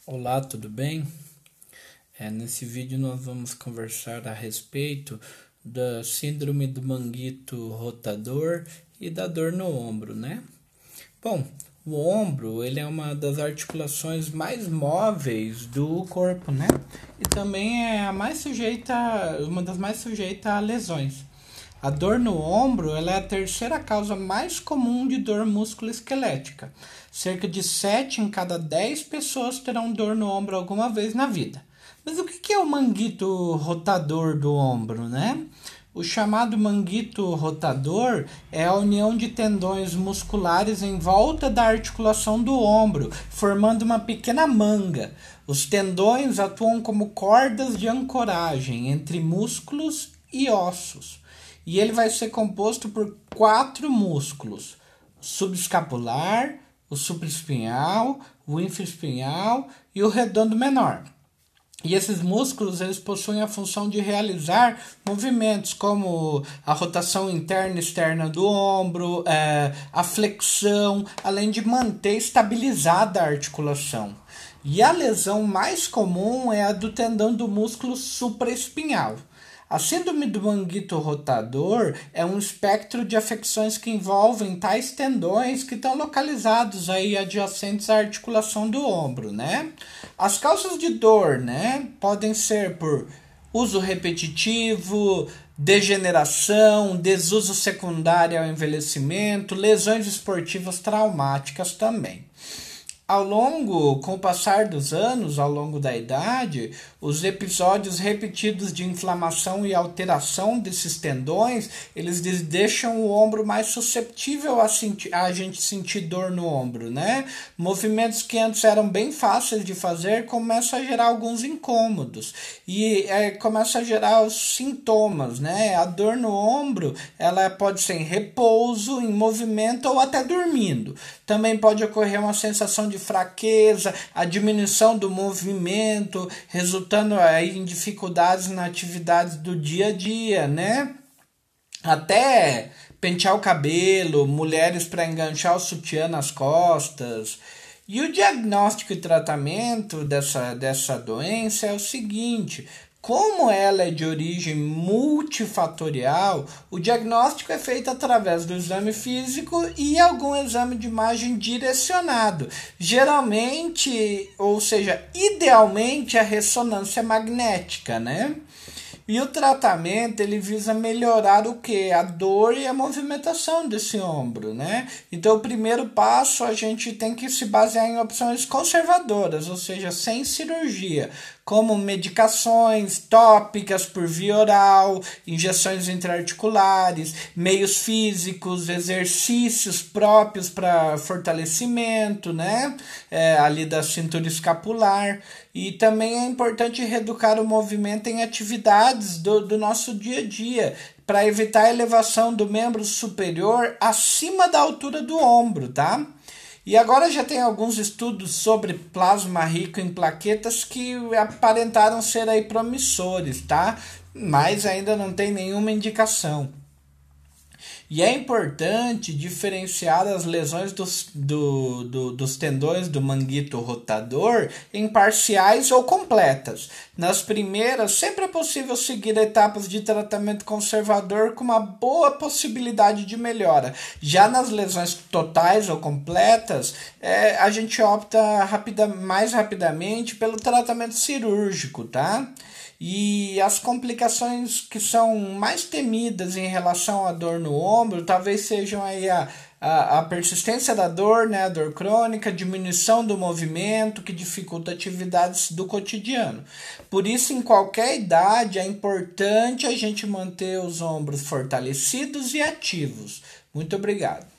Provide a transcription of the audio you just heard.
Olá, tudo bem? Nesse vídeo nós vamos conversar a respeito da síndrome do manguito rotador e da dor no ombro, né? Bom, o ombro ele é uma das articulações mais móveis do corpo, né? E também é uma das mais sujeitas a lesões. A dor no ombro ela é a terceira causa mais comum de dor musculoesquelética. Cerca de 7 em cada 10 pessoas terão dor no ombro alguma vez na vida. Mas o que é o manguito rotador do ombro, né? O chamado manguito rotador é a união de tendões musculares em volta da articulação do ombro, formando uma pequena manga. Os tendões atuam como cordas de ancoragem entre músculos e ossos. E ele vai ser composto por 4 músculos: o subescapular, o supraespinhal, o infraespinhal e o redondo menor. E esses músculos eles possuem a função de realizar movimentos como a rotação interna e externa do ombro, a flexão, além de manter estabilizada a articulação. E a lesão mais comum é a do tendão do músculo supraespinhal. A síndrome do manguito rotador é um espectro de afecções que envolvem tais tendões que estão localizados aí adjacentes à articulação do ombro, né? As causas de dor, né, podem ser por uso repetitivo, degeneração, desuso secundário ao envelhecimento, lesões esportivas traumáticas também. Com o passar dos anos, ao longo da idade, os episódios repetidos de inflamação e alteração desses tendões, eles deixam o ombro mais susceptível a gente sentir dor no ombro, né? Movimentos que antes eram bem fáceis de fazer começam a gerar alguns incômodos e começa a gerar os sintomas, né? A dor no ombro, ela pode ser em repouso, em movimento ou até dormindo. Também pode ocorrer uma sensação de fraqueza, a diminuição do movimento, resultando aí em dificuldades na atividades do dia a dia, né? Até pentear o cabelo, mulheres para enganchar o sutiã nas costas. E o diagnóstico e tratamento dessa doença é o seguinte: como ela é de origem multifatorial, o diagnóstico é feito através do exame físico e algum exame de imagem direcionado. Geralmente, ou seja, idealmente a ressonância magnética, né? E o tratamento ele visa melhorar o que? A dor e a movimentação desse ombro, né? Então o primeiro passo a gente tem que se basear em opções conservadoras, ou seja, sem cirurgia, como medicações tópicas por via oral, injeções intraarticulares, meios físicos, exercícios próprios para fortalecimento, né? Ali da cintura escapular. E também é importante reeducar o movimento em atividades do nosso dia a dia, para evitar a elevação do membro superior acima da altura do ombro, tá? E agora já tem alguns estudos sobre plasma rico em plaquetas que aparentaram ser aí promissores, tá? Mas ainda não tem nenhuma indicação. E é importante diferenciar as lesões dos tendões do manguito rotador em parciais ou completas. Nas primeiras, sempre é possível seguir etapas de tratamento conservador com uma boa possibilidade de melhora. Já nas lesões totais ou completas, a gente opta mais rapidamente pelo tratamento cirúrgico, tá? E as complicações que são mais temidas em relação à dor no ombro, talvez sejam aí a persistência da dor, né, a dor crônica, diminuição do movimento que dificulta atividades do cotidiano. Por isso, em qualquer idade, é importante a gente manter os ombros fortalecidos e ativos. Muito obrigado.